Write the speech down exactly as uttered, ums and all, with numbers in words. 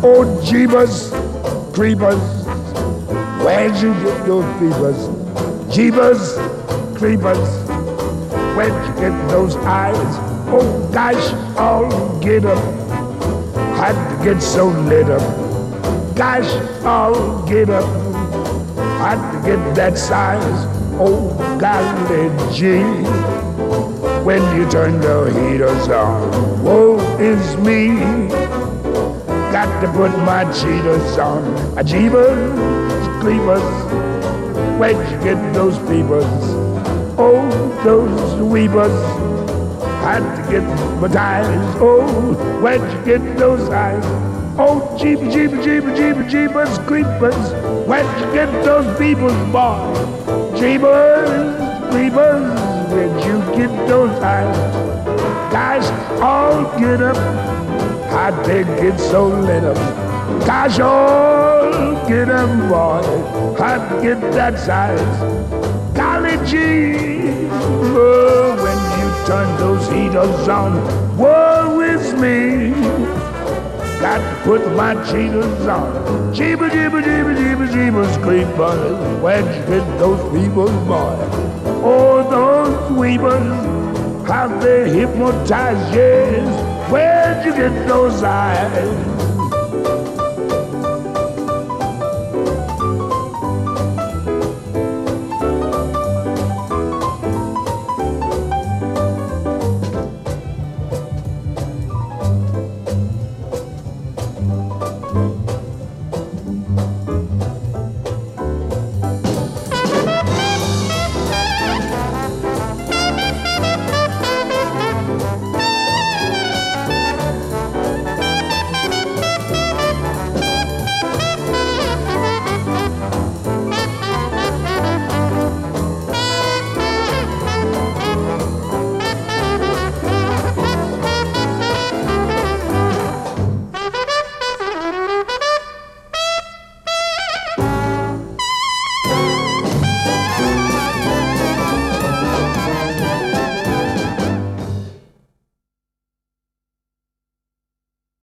Oh, Jeebus Creepers, where'd you get those peepers? Jeebus Creepers, where'd you get those eyes? Oh, gosh, I'll get up. Had to get so lit up. Gosh, I'll get up. Had to get that size. Oh, golly gee. When you turn the heaters on, woe is me. Got to put my cheaters on. A Jeebus Creepers, where'd you get those peepers? Oh, those weepers. Had to get my eyes. Oh, where'd you get those eyes? Oh, Jeeba, Jeeba, Jeeba, Jeeba, Jeebus Creepers, where'd you get those peoples, boy? Jeebus Creepers, where'd you get those eyes? Guys, all get up. How'd they get so lit up? Gosh, all get up, boy. How'd to get that size? Golly gee, oh, when you turn those heaters on, woe is me. Got to put my cheaters on. Jeeba, jeeba, jeeba, jeeba, jeebus creepers, where'd you get those people, boy? Oh, those weepers, how they hypnotize, yes. Where'd you get those eyes?